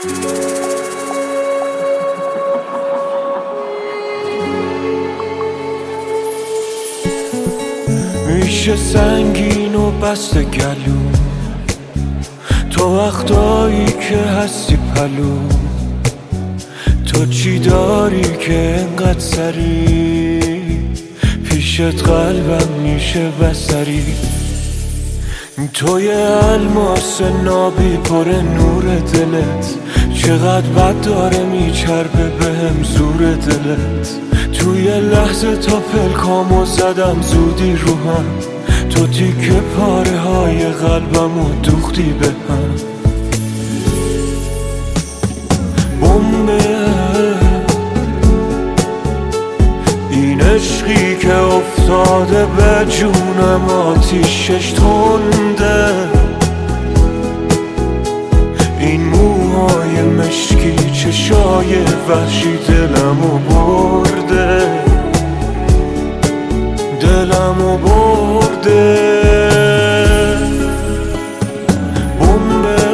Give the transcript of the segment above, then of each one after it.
میشه سنگین و بسته گلو تو وقتایی که هستی پلو تو چی داری که انقدر سری پیشت قلبم میشه بسری تو یه الماس نابی پر نور دلت چقدر بد داره میچربه بهم زور دلت توی لحظه تا پلکامو زدم زودی رو هم تو تیکه پاره های قلبمو دوختی به هم بمبه این عشقی که افتاده به جونم آتیشش تنده این موهای مشکی چشای وحشی دلمو برده دلمو برده بمبه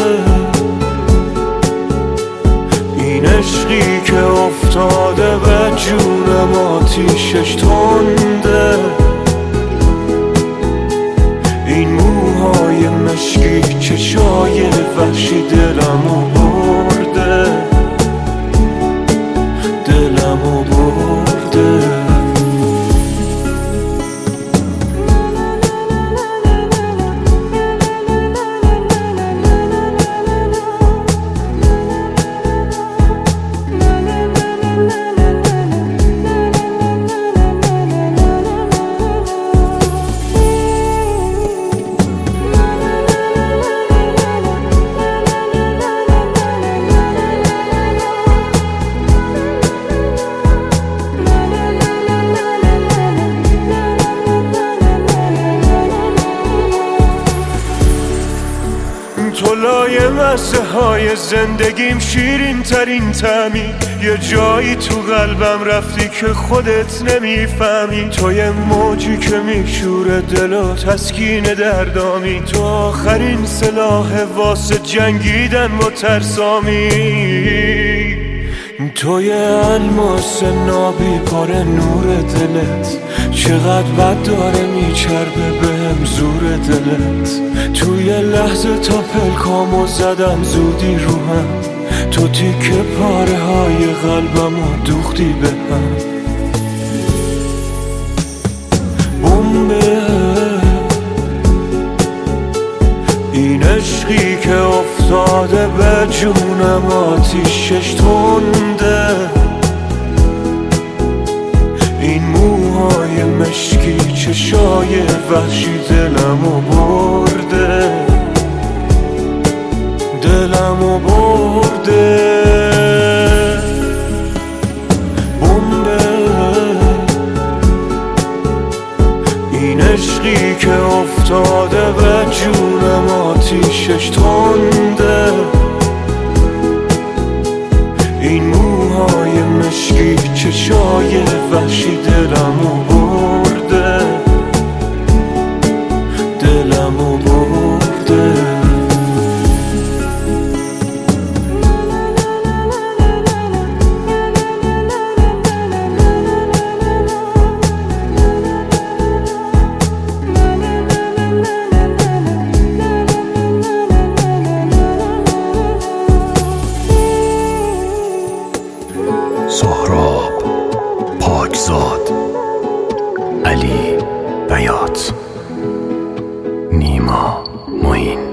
این عشقی که افتاده به جونم آتیشش تنده این موهای مشکی چشای وحشی دلمو برده دلمو برده تو لایه مزه های زندگیم شیرین ترین طعمی یه جایی تو قلبم رفتی که خودت نمیفهمی تو یه موجی که میشوره دل و تسکین دردامی تو آخرین سلاح واسه جنگیدن با ترسامی تو یه الماس نابی پر نور دلت چقدر بد داره میچربه بهم زور دلت توی لحظه تا پلکامو زدم زودی رو هم تو تیکه پاره های قلبمو دوختی به هم بمبه این عشقی که افتاده به جونم آتیشش تنده این موهای مشکی چشای وحشی دلمو برده دلمو برده بمبه این عشقی که افتاده به جونم آتیشش تنده این موهای مشکی چشای وحشی دلمو برده دلمو برده سهراب پاکزاد، علی بیات، نیما معین.